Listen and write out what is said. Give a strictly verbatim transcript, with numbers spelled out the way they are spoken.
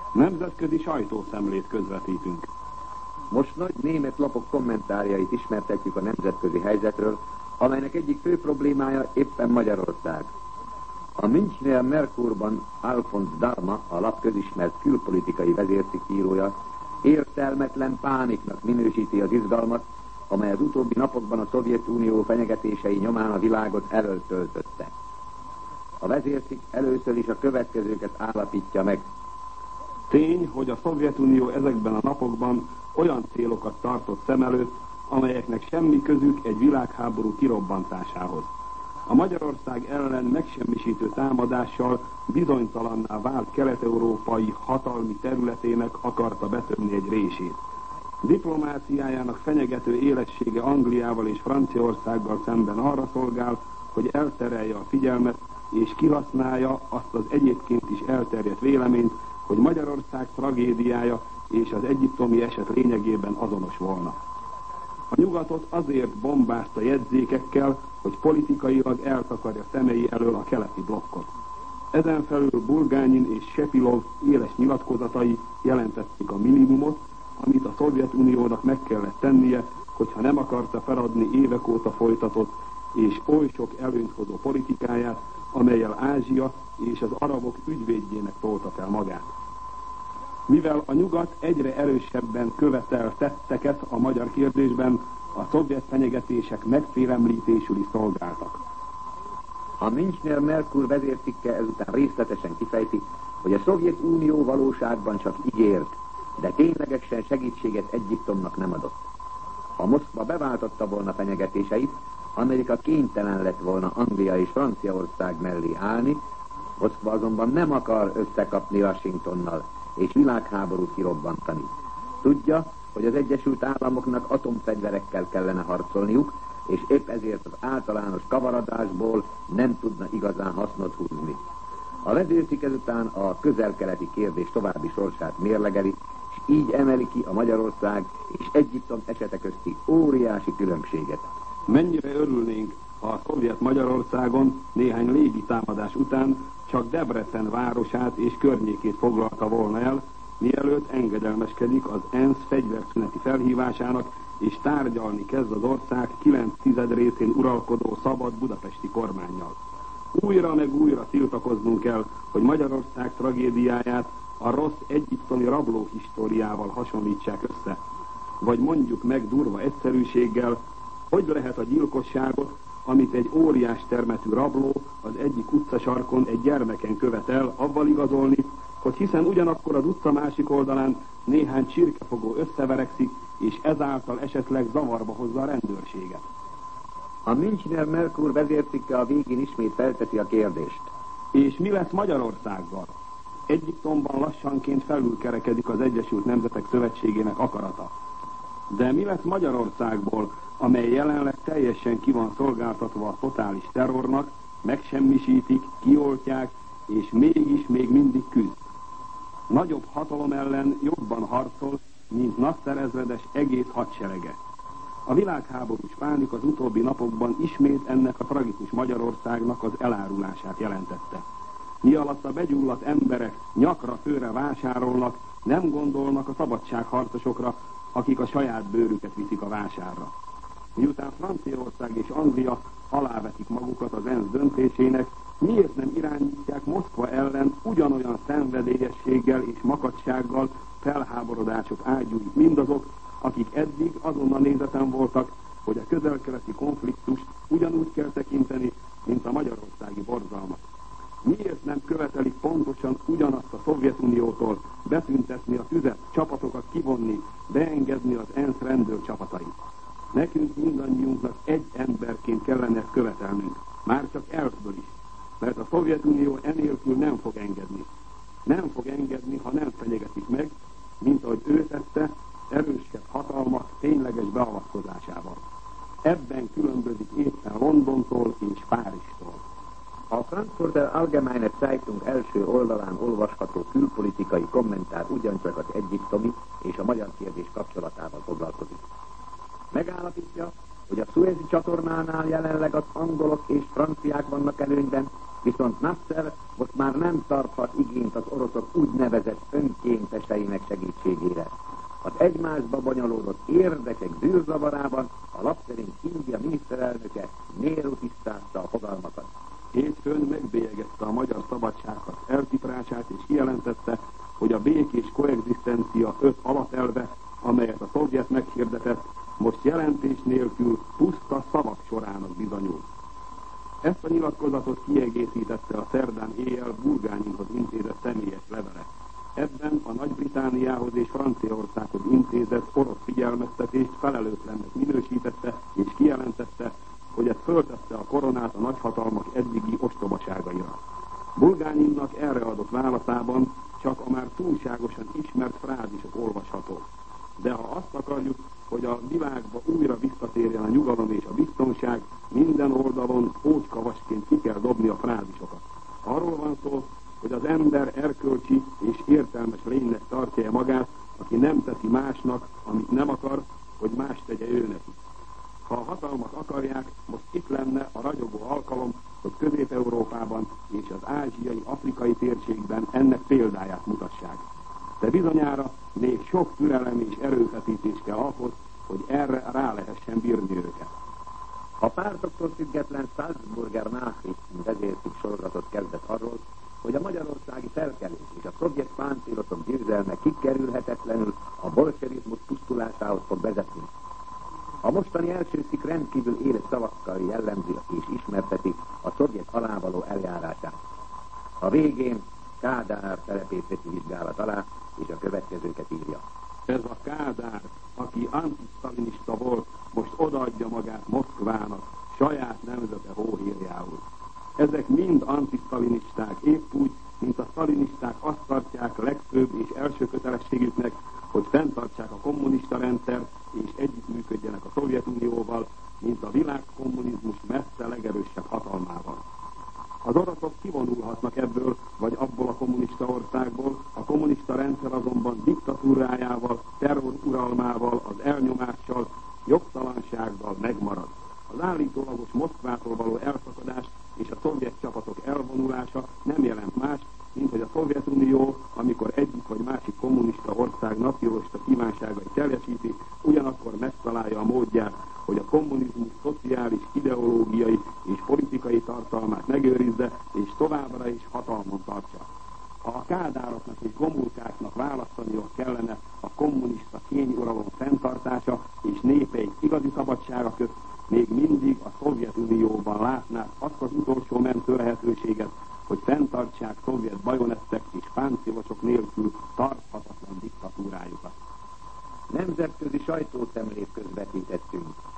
Nemzetközi sajtószemlét közvetítünk. Most nagy német lapok kommentárjait ismertetjük a nemzetközi helyzetről, amelynek egyik fő problémája éppen Magyarország. A Münchner Merkurban Alfons Dalma, a lap közismert külpolitikai vezércikkírója, értelmetlen pániknak minősíti az izgalmat, amely az utóbbi napokban a Szovjetunió fenyegetései nyomán a világot elöltöltötte. A vezércikk először is a következőket állapítja meg. Tény, hogy a Szovjetunió ezekben a napokban olyan célokat tartott szem előtt, amelyeknek semmi közük egy világháború kirobbantásához. A Magyarország ellen megsemmisítő támadással bizonytalanná vált kelet-európai hatalmi területének akarta betömni egy rését. Diplomáciájának fenyegető élessége Angliával és Franciaországgal szemben arra szolgál, hogy elterelje a figyelmet és kihasználja azt az egyébként is elterjedt véleményt, hogy Magyarország tragédiája és az egyiptomi eset lényegében azonos volna. A nyugatot azért bombázta jegyzékekkel, hogy politikailag eltakarja szemei elől a keleti blokkot. Ezen felül Bulgányin és Sepilov éles nyilatkozatai jelentették a minimumot, amit a Szovjetuniónak meg kellett tennie, hogyha nem akarta feladni évek óta folytatott és oly sok előnyt hozó politikáját, amellyel Ázsia és az arabok ügyvédjének tolta fel magát. Mivel a nyugat egyre erősebben követel tetteket a magyar kérdésben, a szovjet fenyegetések megfélemlítésül is szolgáltak. A Münchner Merkur vezércikke ezután részletesen kifejti, hogy a Szovjetunió valóságban csak ígért, de ténylegesen segítséget Egyiptomnak nem adott. Ha Moszkva beváltotta volna fenyegetéseit, Amerika kénytelen lett volna Anglia és Franciaország mellé állni, Moszkva azonban nem akar összekapni Washingtonnal és világháborút kirobbantani. Tudja, hogy az Egyesült Államoknak atomfegyverekkel kellene harcolniuk, és épp ezért az általános kavaradásból nem tudna igazán hasznot húzni. A vezércikk ezután a közel-keleti kérdés további sorsát mérlegeli, és így emeli ki a Magyarország és Egyiptom esete közti óriási különbséget. Mennyire örülnénk, ha a szovjet Magyarországon néhány légi támadás után csak Debrecen városát és környékét foglalta volna el, mielőtt engedelmeskedik az ENSZ fegyverszüneti felhívásának, és tárgyalni kezd az ország kilenc tized részén uralkodó szabad budapesti kormánnyal. Újra meg újra tiltakoznunk kell, hogy Magyarország tragédiáját a rossz egyiptomi rabló históriával hasonlítsák össze. Vagy mondjuk meg durva egyszerűséggel, hogy lehet a gyilkosságot, amit egy óriás termetű rabló az egyik utcasarkon egy gyermeken követel, avval igazolni, hogy hiszen ugyanakkor az utca másik oldalán néhány csirkefogó összeverekszik, és ezáltal esetleg zavarba hozza a rendőrséget. A Münchner Merkur vezércikke a végén ismét felteszi a kérdést. És mi lesz Magyarországgal? Egyiptomban lassanként felülkerekedik az Egyesült Nemzetek Szövetségének akarata. De mi lesz Magyarországból, amely jelenleg teljesen ki van szolgáltatva a totális terrornak, megsemmisítik, kioltják, és mégis még mindig küzd. Nagyobb hatalom ellen jobban harcol, mint Nasser ezredes egész hadserege. A világháborús pánik az utóbbi napokban ismét ennek a tragikus Magyarországnak az elárulását jelentette. Mi alatt a begyulladt emberek nyakra főre vásárolnak, nem gondolnak a szabadságharcosokra, akik a saját bőrüket viszik a vásárra. Miután Franciaország és Anglia alávetik magukat az ENSZ döntésének, miért nem irányítják Moszkva ellen ugyanolyan szenvedélyességgel és makacsággal felháborodások ágyúit mindazok, akik eddig azon a nézeten voltak, hogy a közel-keleti konfliktust ugyanúgy kell tekinteni, mint a magyarországi borzalmat. Miért nem követelik pontosan ugyanazt a Szovjetuniótól, betüntetni a tüzet, csapatokat kivonni, beengedni az ENSZ rendőrcsapatait? Nekünk mindannyiunknak egy emberként kellene ezt követelnünk, már csak elfből is, mert a Szovjetunió enélkül nem fog engedni. Nem fog engedni, ha nem fenyegetik meg, mint ahogy ő tette, erősebb hatalma tényleges beavatkozásával. Ebben különbözik éppen Londontól és Párizstól. A Frankfurter Allgemeine Zeitung első oldalán olvasható külpolitikai kommentár ugyancsak az egyiptomi és a magyar kérdés kapcsolatával foglalkozik. Megállapítja, hogy a Szuezi csatornánál jelenleg az angolok és franciák vannak előnyben, Viszont Nasser most már nem tarthat igényt az oroszok úgynevezett önkénteseinek segítségére. Az egymásba bonyolódott érdekek zűrzavarában a lap szerint India miniszterelnöke Nehru tisztázta a fogalmakat. Hétfőn megbélyegette a magyar szabadságharc eltiprását és kijelentette, hogy a békés koexisztencia öt alapelve, amelyet a szovjet meghirdetett, most jelentés nélkül puszta szavak sorának bizonyul. Ezt a nyilatkozatot kiegészítette a szerdán éjjel Bulgáninhoz intézett személyes levele. Ebben a Nagy-Britanniához és Franciaországhoz intézett orosz figyelmeztetést felelőtlennek minősítette és kijelentette, hogy ez föltette a koronát a nagyhatalmak eddigi ostobaságaira. Bulgáninnak erre adott válaszában csak a már túlságosan ismert frázisok olvashatók. De ha azt akarjuk, hogy a világba újra visszatérjen a nyugalom és a biztonság, minden oldalon ócskavasként ki kell dobni a frázisokat. Arról van szó, hogy az ember erkölcsi és értelmes lénynek tartja magát, aki nem teszi másnak, amit nem akar, hogy más tegye ő neki. Ha a hatalmak akarják, most itt lenne a ragyogó alkalom, hogy Közép-Európában és az ázsiai, afrikai térségben ennek példáját mutassák. De bizonyára még sok türelem és erőfeszítés kell ahhoz, hogy erre rá lehessen bírni őket. A pártoktól független Salzburger Nachrichten vezércikk sorozatot kezdett arról, hogy a magyarországi felkelés és a szovjet páncélosok győzelme kikerülhetetlenül a bolsevizmus pusztulásához fog vezetni. A mostani első cikk rendkívül éles szavakkal jellemzi és ismerteti a szovjet alávaló eljárását. A végén Kádár szerepét veszi vizsgálat alá, és a következőket írja. Ez a Kádár, aki antisztalinista volt, most odaadja magát Moszkvának, saját nemzete hóhírjául. Ezek mind antisztalinisták, épp úgy, mint a sztalinisták azt tartják legfőbb és első kötelességüknek, hogy fenntartsák a kommunista rendszert és együttműködjenek a Szovjetunióval, mint a világkommunizmus messze legerősebb hatalmával. Az oroszok kivonulhatnak ebből vagy abból a kommunista országból, a kommunista rendszer azonban diktatúrájával, terroruralmával, az elnyomással, jogtalansággal megmarad. Az állítólagos Moszkvától való elszakadás és a szovjet csapatok elvonulása nem jelent más, mint hogy a Szovjetunió, amikor egyik vagy másik kommunista ország nacionalista kívánságait teljesíti, ugyanakkor megtalálja a módját, hogy a kommunizmus szociális, ideológiai és politikai tartalmát megőrizze, és továbbra is hatalmon tartsa. Ha a kádároknak és gomulkáknak választaniuk kellene a kommunista kényuralom fenntartása és népeik igazi szabadsága közt, még mindig a Szovjetunióban látnák azt az utolsó mentő lehetőséget, hogy fenntartsák szovjet bajonettek és páncélosok nélkül tarthatatlan diktatúrájukat. Nemzetközi sajtószemlét közvetítettünk.